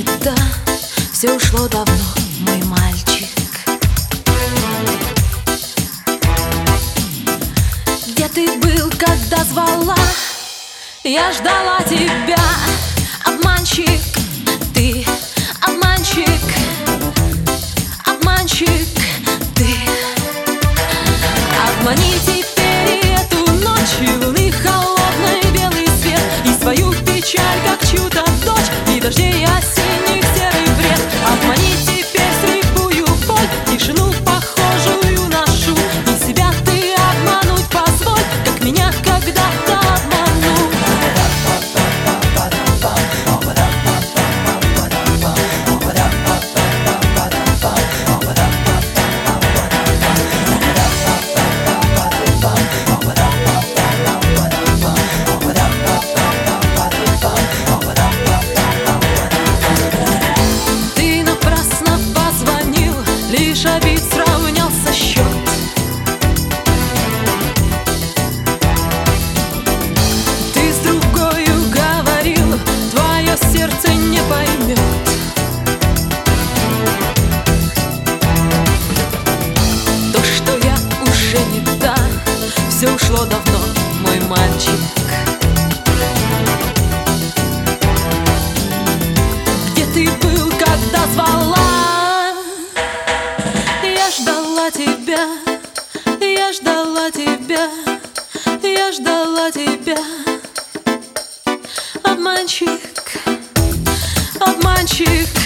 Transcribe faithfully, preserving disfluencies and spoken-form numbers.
да, все ушло давно, мой мальчик. Где ты был, когда звала? Я ждала тебя, обманщик, ты обманщик, обманщик, ты. Обмани теперь и эту ночь, и луны холодный белый свет, и свою печаль, как чью-то дочь, и дождей осенних серый бред. Обмани теперь слепую боль, тишину похожую на шум, и себя ты обмануть позволь, как меня когда-то обманул. Лишь обид сравнялся счет. Ты с другою говорил, твое сердце не поймет. То, что я уже не та, все ушло давно, мой мальчик. Где ты был, когда звала? Я ждала тебя, я ждала тебя, я ждала тебя. Обманщик, обманщик.